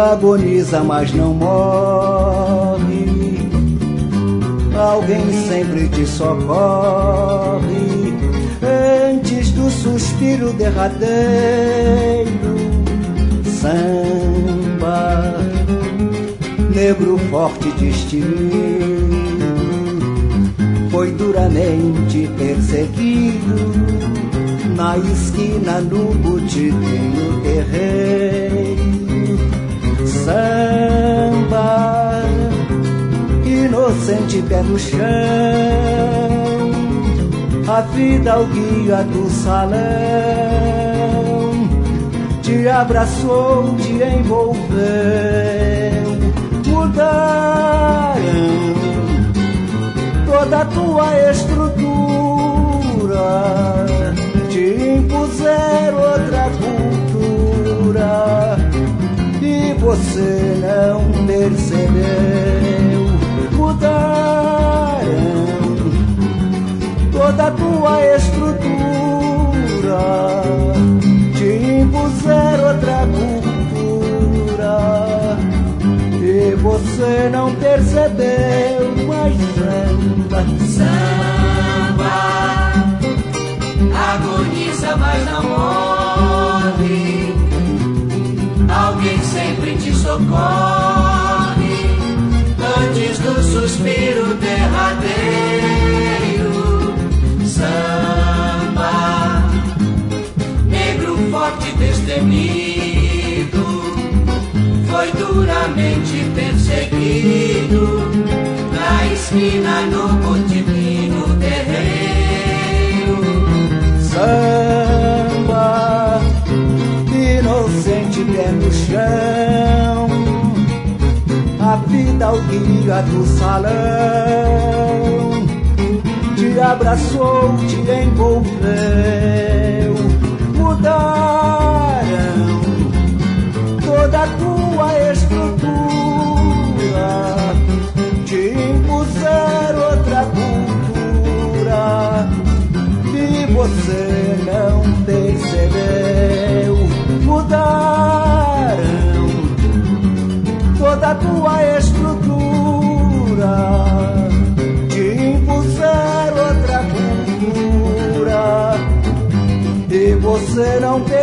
agoniza, mas não morre. Alguém sempre te socorre antes do suspiro derradeiro. Samba, negro forte destemido, foi duramente perseguido na esquina, no botequim, no terreiro. Samba, inocente pé no chão, a vida ao guia do salão te abraçou, te envolveu. Mudaram toda a tua estrutura, te impuseram outra cultura e você não percebeu. Mudaram toda a tua estrutura, te impuseram outra cultura e você não percebeu. Mas samba, agoniza, mas não morre. Alguém sempre te socorre antes do suspiro derradeiro. Samba, negro forte destemido, foi duramente perseguido na esquina, no botequim, no terreiro. Samba, inocente pé no chão, a vida ao guia do salão te abraçou, te envolveu. Mudaram toda a tua estrutura, te impuseram outra cultura e você não percebeu. Mudaram toda a tua estrutura, te impuseram outra cultura e você não percebeu.